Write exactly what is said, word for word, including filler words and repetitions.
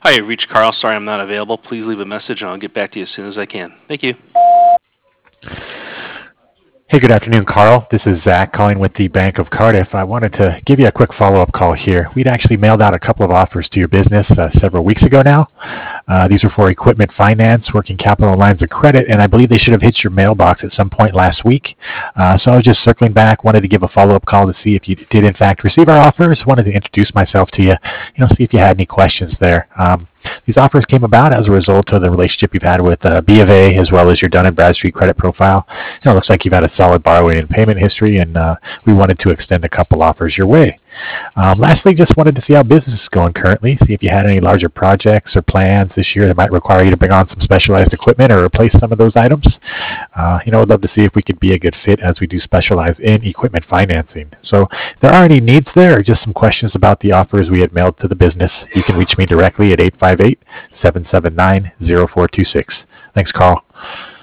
Hi, you reached Carl. Sorry I'm not available. Please leave a message and I'll get back to you as soon as I can. Thank you. Hey, good afternoon, Carl. This is Zach calling with the Bank of Cardiff. I wanted to give you a quick follow-up call here. We'd actually mailed out a couple of offers to your business uh, several weeks ago now. Uh, these were for equipment finance, working capital lines of credit, and I believe they should have hit your mailbox at some point last week. Uh, so I was just circling back, wanted to give a follow-up call to see if you did in fact receive our offers. Wanted to introduce myself to you, you know, see if you had any questions there. Um, These offers came about as a result of the relationship you've had with uh, B of A as well as your Dun and Bradstreet credit profile. You know, it looks like you've had a solid borrowing and payment history, and uh, we wanted to extend a couple offers your way. Um, lastly, just wanted to see how business is going currently, see if you had any larger projects or plans this year that might require you to bring on some specialized equipment or replace some of those items. Uh, you know, I'd love to see if we could be a good fit as we do specialize in equipment financing. So if there are any needs there or just some questions about the offers we had mailed to the business, you can reach me directly at eight five eight, seven seven nine, zero four two six. Thanks, Carl.